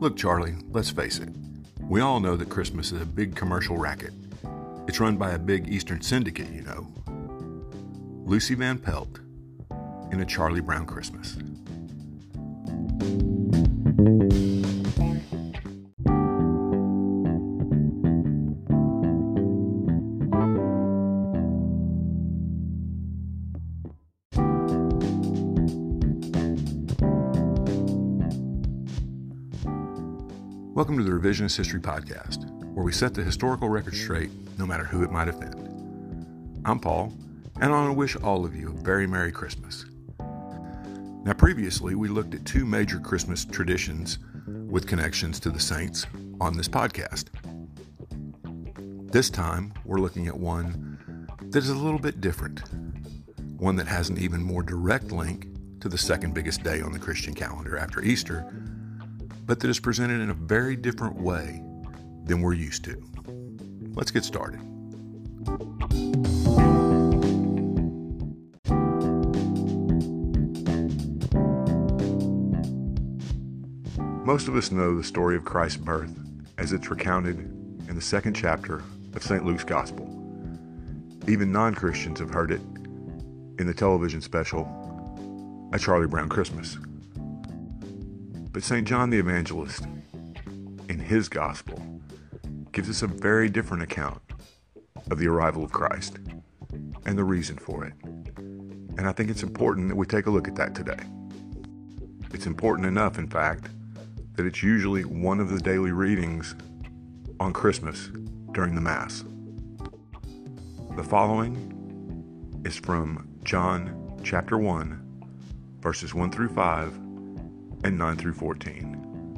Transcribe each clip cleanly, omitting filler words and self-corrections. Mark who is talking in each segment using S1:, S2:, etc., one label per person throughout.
S1: Look, Charlie, let's face it. We all know that Christmas is a big commercial racket. It's run by a big Eastern syndicate, you know. Lucy Van Pelt in A Charlie Brown Christmas. Welcome to the Revisionist History Podcast, where we set the historical record straight, no matter who it might offend. I'm Paul, and I want to wish all of you a very Merry Christmas. Now, previously, we looked at two major Christmas traditions with connections to the saints on this podcast. This time, we're looking at one that is a little bit different, one that has an even more direct link to the second biggest day on the Christian calendar after Easter, but that is presented in a very different way than we're used to. Let's get started. Most of us know the story of Christ's birth as it's recounted in the second chapter of St. Luke's Gospel. Even non-Christians have heard it in the television special, A Charlie Brown Christmas. But St. John the Evangelist, in his Gospel, gives us a very different account of the arrival of Christ and the reason for it. And I think it's important that we take a look at that today. It's important enough, in fact, that it's usually one of the daily readings on Christmas during the Mass. The following is from John chapter 1, verses 1 through 5, and 9 through 14.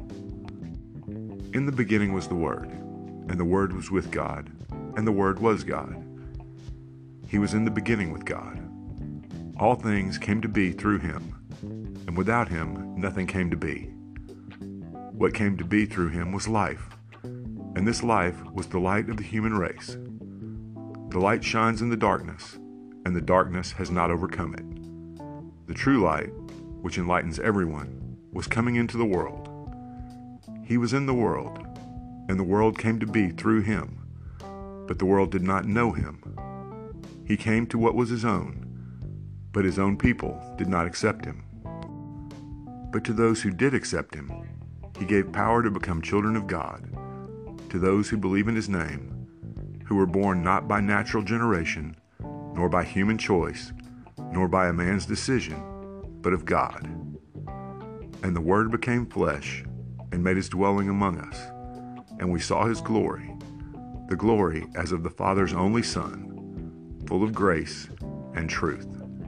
S1: In the beginning was the Word, and the Word was with God, and the Word was God. He was in the beginning with God. All things came to be through him, and without him nothing came to be. What came to be through him was life, and this life was the light of the human race. The light shines in the darkness, and the darkness has not overcome it. The true light, which enlightens everyone, was coming into the world. He was in the world, and the world came to be through him, but the world did not know him. He came to what was his own, but his own people did not accept him. But to those who did accept him, he gave power to become children of God, to those who believe in his name, who were born not by natural generation, nor by human choice, nor by a man's decision, but of God. And the Word became flesh and made his dwelling among us, and we saw his glory, the glory as of the Father's only Son, full of grace and truth.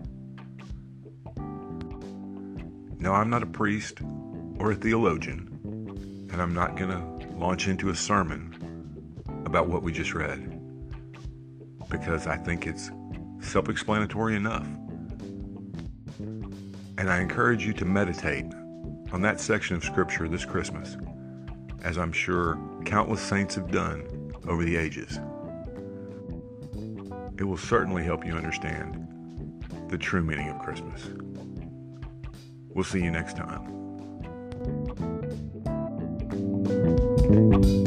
S1: Now, I'm not a priest or a theologian, and I'm not going to launch into a sermon about what we just read, because I think it's self-explanatory enough. And I encourage you to meditate on that section of Scripture this Christmas, as I'm sure countless saints have done over the ages. It will certainly help you understand the true meaning of Christmas. We'll see you next time.